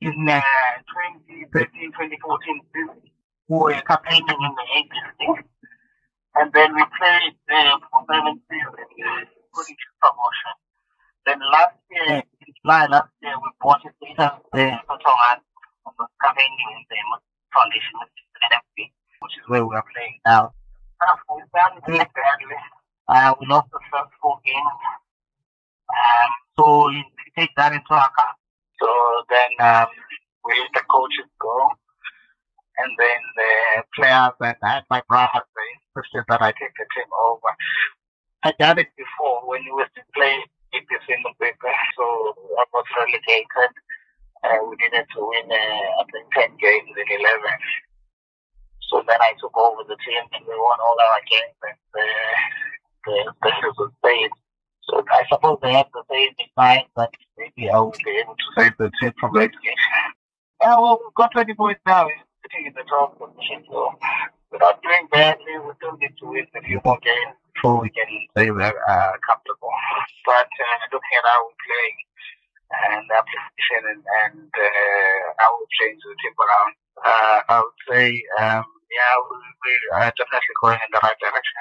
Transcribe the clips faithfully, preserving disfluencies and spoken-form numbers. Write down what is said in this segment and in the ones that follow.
in uh, twenty thirteen, twenty fourteen, we were campaigning in the A B C. And then we played uh, for seven seasons, including promotion. Then last year, in July last year, we bought it later, the Sotongan was campaigning in the foundation, which is where we are playing now. Uh, we've done very badly. Uh, we lost the first four games. Um, so you take that into account. So then um, we let the coaches go. And then the players, and I had my brother, the insisted that I take the team over. I done it before when we were playing A P C in the paper, so I was relegated. Uh, we needed to win, uh, I think, ten games in eleven. So then I took over the team and we won all our games and uh, the specials was paid. So I suppose they have to say it in mind, but maybe I will be able to save the team from relegation. Yeah, well, we've got twenty points now. In the top position, so without doing badly, we still need to win a few more games before we can say we're uh, comfortable. But uh, looking at how we're playing and the application and, and uh, how we change the team around, uh, I would say, um, yeah, we, we are definitely going in the right direction.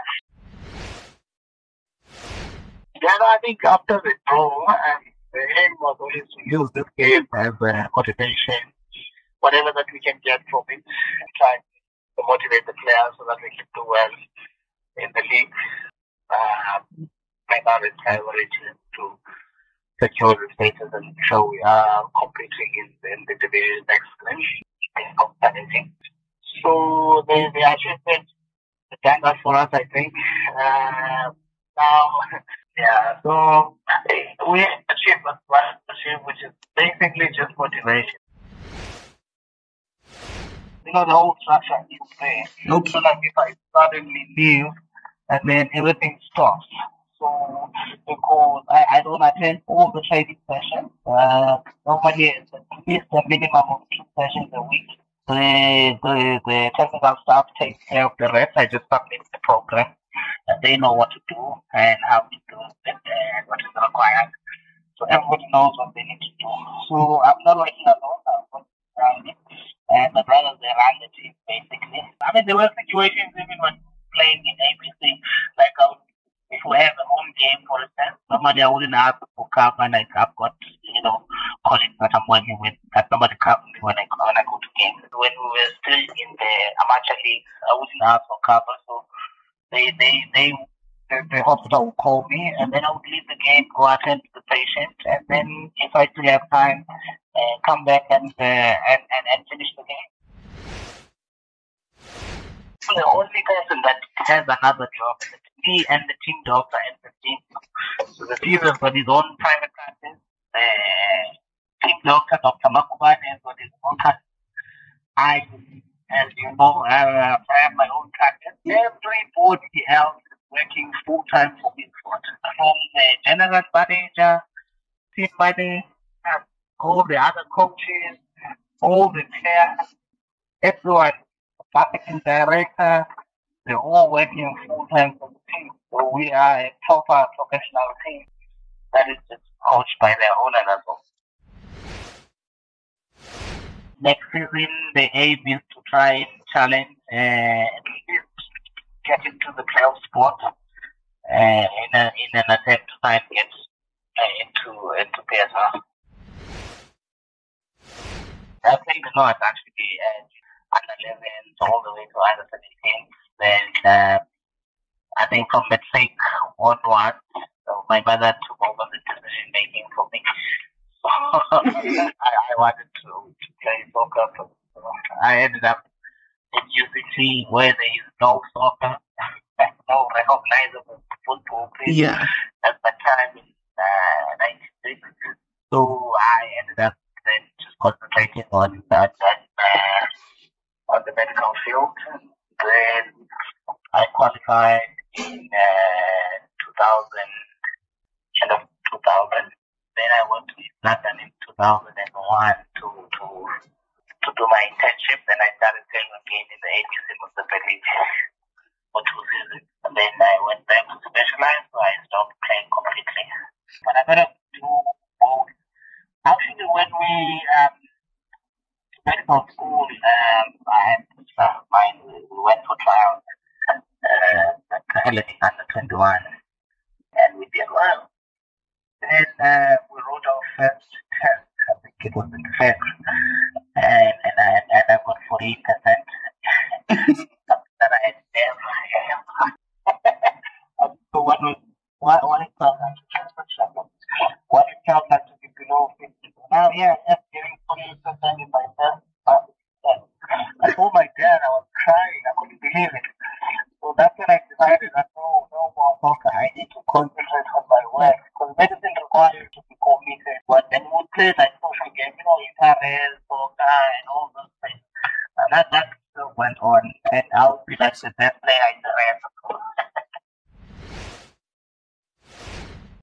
Then I think after the draw, um, the aim was always to use this game as a motivation. Whatever that we can get from it, and try to motivate the players so that we can do well in the league. Um, my knowledge priority to secure the status and show we are competing in, in the division next game. So the, the achievement, the standard for us, I think. Uh, now, yeah, so we achieved what achieved, which is basically just motivation. You know, the whole structure is there. Okay. So like if I suddenly leave and then everything stops. So because I, I don't attend all the training sessions, uh, normally it's at least a minimum of two sessions a week. The, the, the technical staff takes care of the rest. I just submit the program and they know what to do and how to do it and what is required. So everybody knows what they need to do. So I'm not working alone, I'm working around it. And the brothers, they ran the team, basically. I mean, there were situations even when playing in A B C, like I would, if we have a home game, for instance, somebody I wouldn't ask for cover, like I've got, you know, colleagues that I'm working with, that somebody cover me when I, when I go to games. When we were still in the amateur league, I wouldn't ask for cover, so they, they, they, the, the hospital would call me, and then I would leave the game, go attend to the patient, and then if I still have time, uh, come back and, uh, and, and, and finish the game. So the only person that has another job is me and the team doctor and the team. So the team has got his own private practice. The team doctor, Doctor Makuban, has got his own practice. I, as you know, I, uh, I have my own practice. Everybody else is working full time for me. From the general manager, team manager, all the other coaches, all the players, everyone, marketing director, they're all working full time for the team. So we are a proper professional team that is just coached by their owner as well. Next season, the aim is to try and challenge uh, get into the playoff spot uh, in, a, in an attempt to try and get uh, into, into P S R. I think not actually uh, under eleven all the way to under seventeen. Then uh, I think from that sake onward, so my mother took over the decision making for me. So I, I wanted to, to play soccer. So I ended up in U C C where there is no soccer, no recognizable football pitch Yeah. at that time in uh, ninety-six. So I ended up then just concentrating on that, that uh, on the medical field. Then I qualified in uh, two thousand, end of two thousand. Then I went to London in two thousand one to to to do my internship. Then I started playing again in the A B C Municipal League for two seasons. And then I went back to specialize, so I stopped playing completely. But I got to do both. Actually, when we um, from school, um, I had stuff of mine. We went for trials, uh, early under twenty-one, and we did well. Then uh, we wrote our first test. I think it was in Feb, and, and, I, and I got forty percent. That I had never had. So what was what what it felt like to transfer what it felt like to be below fifty. Now, yeah, just getting forty percent in my first. I told my dad I was crying. I couldn't believe it. So that's when I decided that no, no more soccer. I need to concentrate on my work because medicine requires you to be committed. But then we play like social games, you know, interrail, soccer, and all those things. And that that still went on, and I'll be like the best